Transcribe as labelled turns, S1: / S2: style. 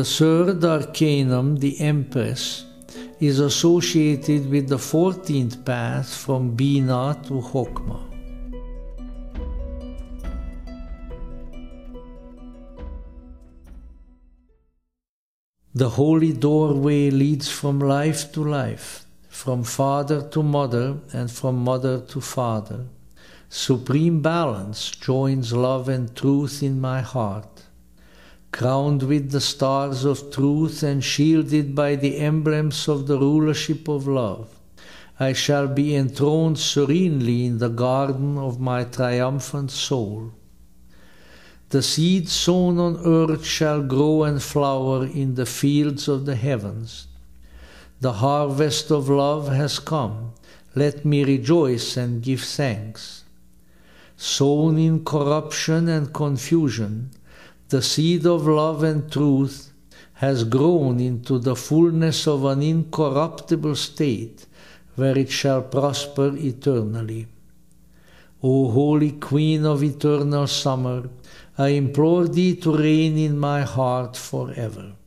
S1: The third arcanum, the Empress, is associated with the 14th path from Bina to Chokmah. The holy doorway leads from life to life, from father to mother, and from mother to father. Supreme balance joins love and truth in my heart. Crowned with the stars of truth and shielded by the emblems of the rulership of love, I shall be enthroned serenely in the garden of my triumphant soul. The seed sown on earth shall grow and flower in the fields of the heavens. The harvest of love has come. Let me rejoice and give thanks. Sown in corruption and confusion, the seed of love and truth has grown into the fullness of an incorruptible state, where it shall prosper eternally. O Holy Queen of eternal summer, I implore thee to reign in my heart forever.